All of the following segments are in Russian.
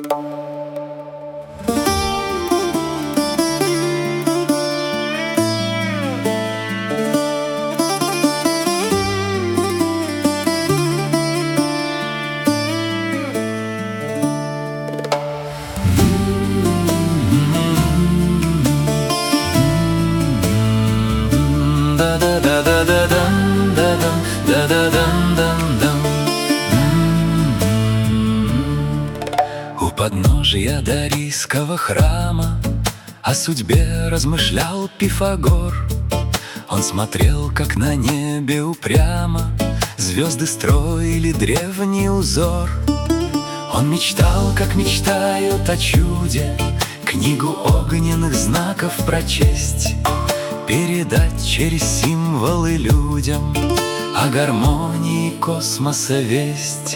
У подножия Дарийского храма о судьбе размышлял Пифагор. Он смотрел, как на небе упрямо звезды строили древний узор. Он мечтал, как мечтают о чуде, книгу огненных знаков прочесть, передать через символы людям о гармонии космоса весть.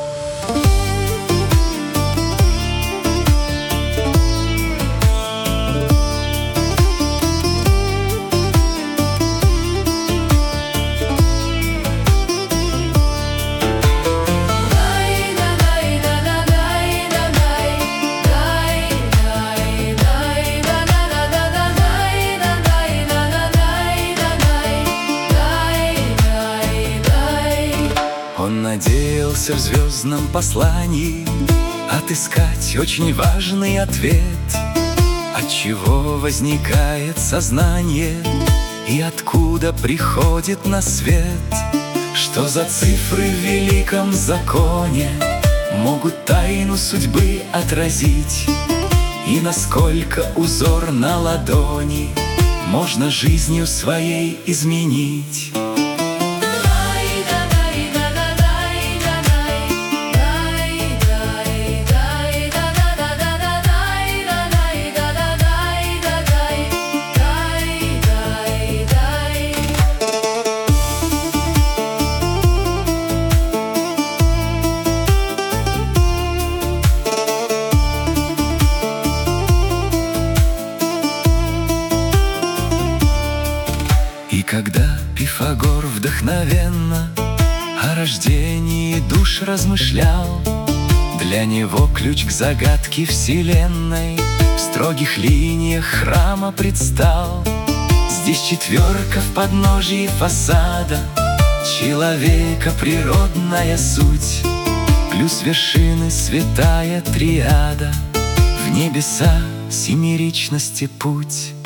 Он надеялся в звездном послании отыскать очень важный ответ, отчего возникает сознание и откуда приходит на свет. Что за цифры в великом законе могут тайну судьбы отразить, и насколько узор на ладони можно жизнью своей изменить. И когда Пифагор вдохновенно о рождении душ размышлял, для него ключ к загадке вселенной в строгих линиях храма предстал. Здесь четверка в подножии фасада, человека природная суть, плюс вершины святая триада, в небеса семеричности путь.